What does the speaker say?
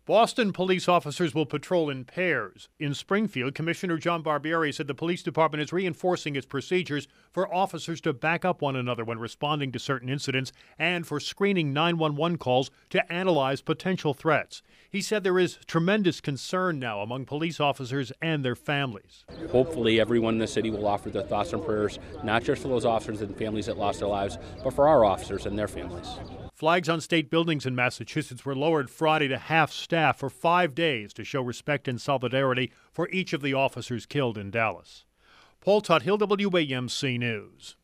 Boston police officers will patrol in pairs. In Springfield, Commissioner John Barbieri said the police department is reinforcing its procedures for officers to back up one another when responding to certain incidents and for screening 911 calls to analyze potential threats. He said there is tremendous concern now among police officers and their families. Hopefully everyone in the city will offer their thoughts and prayers, not just for those officers and families that lost their lives, but for our officers and their families. Flags on state buildings in Massachusetts were lowered Friday to half staff for 5 days to show respect and solidarity for each of the officers killed in Dallas. Paul Tuthill, WAMC News.